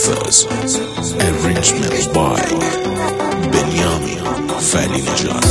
Brothers. Arrangement by Benjamin Farinejan.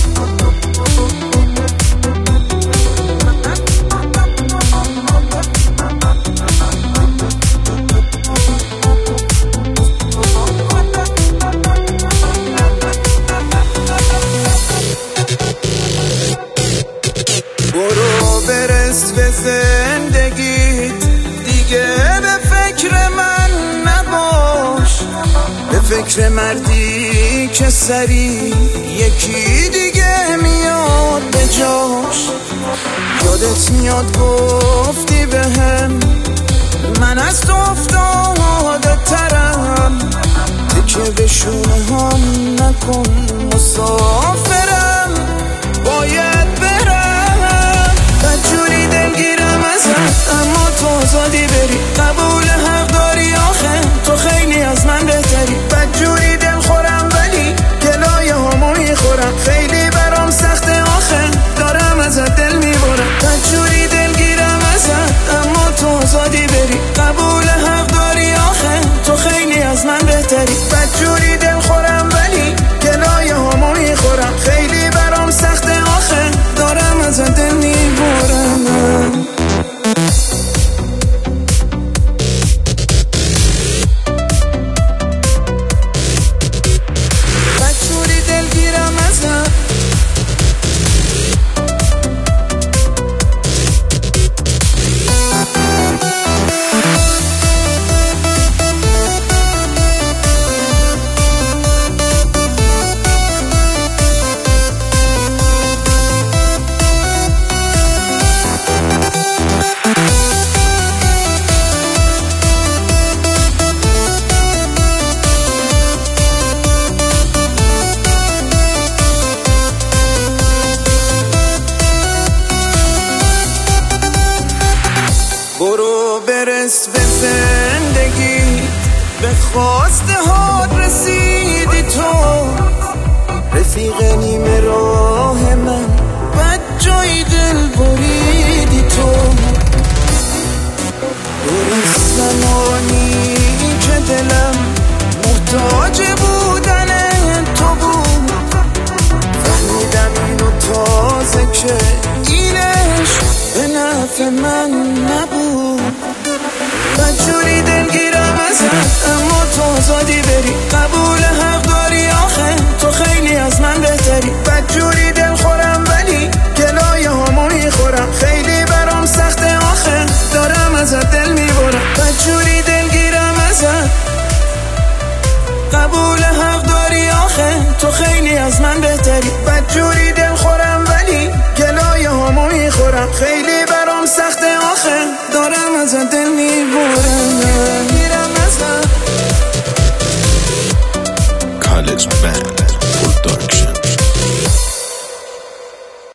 برو برس به زندگیت، دیگه به فکر من نباش، به فکر مردی که سری یکی دیگه میاد به جاش. یادت میاد گفتی بهم من از تو افتاده ترم، تکه به شونه هم نکن مسافرم، باید برم. بدجوری دلگیرم ازت اما تو آزادی بری، قبول حق داری آخه تو خیلی از من بهتری. بدجوری دل خورم ولی گلایه همو میخورم، خیلی برام سخته آخه دارم ازت دل میبرم. بدجوری دلگیرم ازت اما تو آزادی بری، قبول حق داری آخه تو خیلی از من بهتری. بدجوری دل خورم ولی گلایه همو میخورم، خیلی برام سخته آخه دارم ازت دل میبرم. بدجوری دلگیرم ازت برو برس به زندگی، به خواسته ها رسیدی تو، رفیق نیمه راه من، بد جای دل بریدی تو. درست زمانی که دلم محتاج بودن تو بود، فهمیدم اینو تازه که اینش به نفع من نبود. بدجوری دلگیرم ازت اما تو آزادی بری، قبول حق داری آخه تو خیلی از من بهتری. بدجوری دل خورم ولی گلایه همو میخورم، خیلی برام سخته آخه دارم ازت دل میبرم. بدجوری دلگیرم ازت قبول حق داری آخه تو خیلی از من بهتری. بدجوری دل خورم ولی گلایه همو میخورم، خیلی برام سخته آخه دارم ازت دل میبرم.